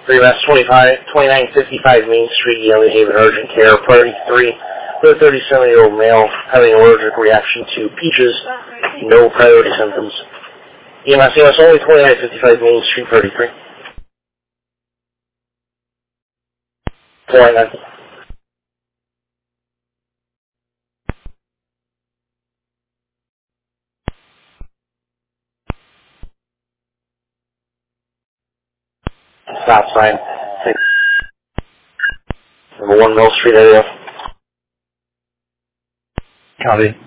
Mass 2955 Main Street, Yale, Haven, urgent care. Priority 3, for a 37-year-old male having an allergic reaction to peaches. No priority symptoms. EMS only 2955 Main Street, priority 3. 499. Stop sign. Number 1 Mill Street area. Copy.